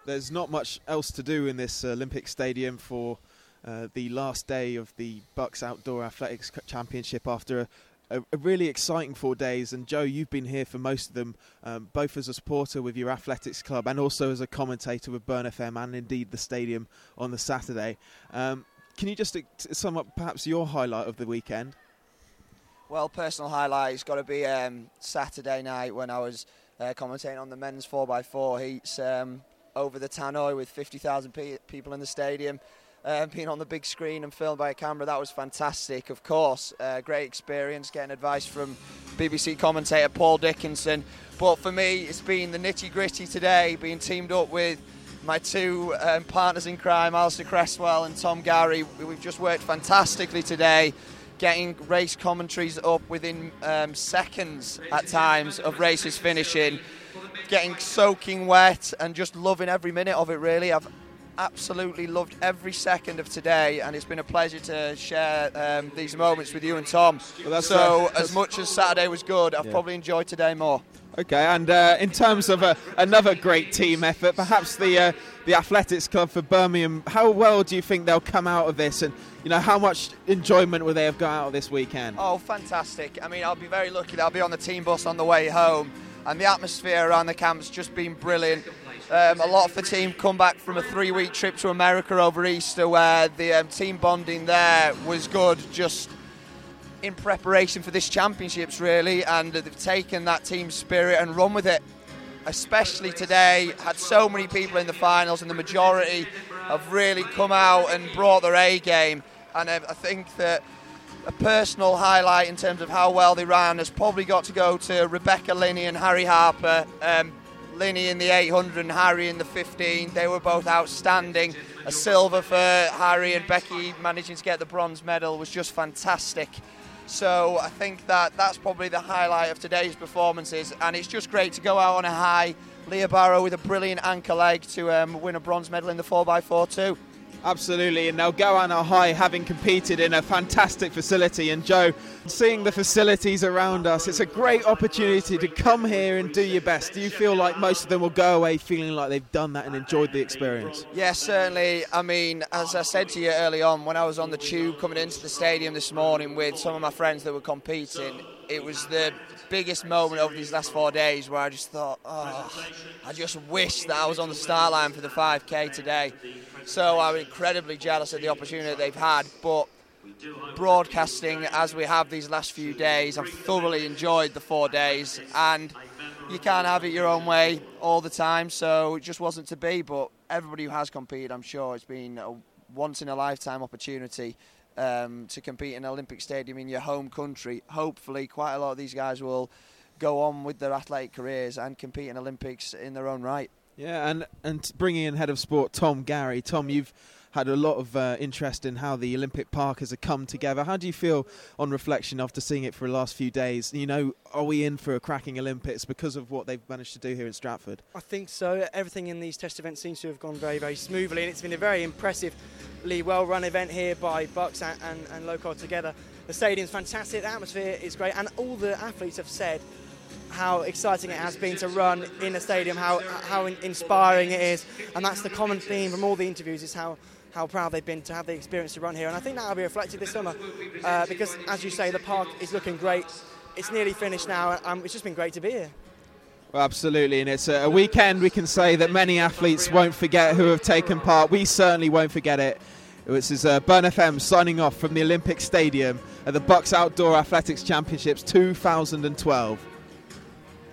There's not much else to do in this Olympic Stadium for the last day of the Bucks Outdoor Athletics Championship after a really exciting 4 days. And Joe, you've been here for most of them, both as a supporter with your athletics club and also as a commentator with Burn FM and indeed the stadium on the Saturday. Can you just sum up perhaps your highlight of the weekend? Well, personal highlight has got to be Saturday night when I was commentating on the men's 4x4 heats over the Tannoy with 50,000 people in the stadium. Being on the big screen and filmed by a camera, that was fantastic. Of course, great experience getting advice from BBC commentator Paul Dickinson. But for me, it's been the nitty-gritty today, being teamed up with my two partners in crime, Alistair Cresswell and Tom Gary. We've just worked fantastically today, getting race commentaries up within seconds at times of races finishing, getting soaking wet and just loving every minute of it, really. I've absolutely loved every second of today, and it's been a pleasure to share these moments with you and Tom. Well, as much as Saturday was good, I've probably enjoyed today more. Okay, and in terms of another great team effort, perhaps the Athletics Club for Birmingham, how well do you think they'll come out of this, and how much enjoyment will they have got out of this weekend? Oh, fantastic. I mean, I'll be very lucky that I'll be on the team bus on the way home, and the atmosphere around the camp's just been brilliant. A lot of the team come back from a 3-week trip to America over Easter, where the team bonding there was good, just in preparation for this championships, really, and they've taken that team spirit and run with it. Especially today, had so many people in the finals, and the majority have really come out and brought their A game. And I think that a personal highlight in terms of how well they ran has probably got to go to Rebecca Linney and Harry Harper. Linney in the 800 and Harry in the 15. They were both outstanding. A silver for Harry, and Becky managing to get the bronze medal was just fantastic. So I think that's probably the highlight of today's performances, and it's just great to go out on a high. Leah Barrow with a brilliant anchor leg to win a bronze medal in the 4x4 too. Absolutely, and they'll go on a high having competed in a fantastic facility. And Joe, seeing the facilities around us, it's a great opportunity to come here and do your best. Do you feel like most of them will go away feeling like they've done that and enjoyed the experience? Yes, certainly. I mean, as I said to you early on, when I was on the tube coming into the stadium this morning with some of my friends that were competing, it was the biggest moment over these last 4 days where I just thought, I just wish that I was on the start line for the 5K today. So I'm incredibly jealous of the opportunity they've had, but broadcasting as we have these last few days, I've thoroughly enjoyed the 4 days, and you can't have it your own way all the time, so it just wasn't to be. But everybody who has competed, I'm sure it's been a once-in-a-lifetime opportunity to compete in an Olympic stadium in your home country. Hopefully quite a lot of these guys will go on with their athletic careers and compete in Olympics in their own right. Yeah, and bringing in head of sport Tom Gary. Tom, you've had a lot of interest in how the Olympic Park has come together. How do you feel on reflection after seeing it for the last few days? Are we in for a cracking Olympics because of what they've managed to do here in Stratford? I think so. Everything in these test events seems to have gone very, very smoothly, and it's been a very impressively well-run event here by Bucks and Local together. The stadium's fantastic, the atmosphere is great, and all the athletes have said how exciting it has been to run in a stadium, how inspiring it is, and that's the common theme from all the interviews, is how proud they've been to have the experience to run here. And I think that will be reflected this summer because, as you say, the park is looking great. It's nearly finished now, and it's just been great to be here. Well, absolutely, and it's a weekend we can say that many athletes won't forget who have taken part. We certainly won't forget it. This is Burn FM signing off from the Olympic Stadium at the Bucks Outdoor Athletics Championships 2012.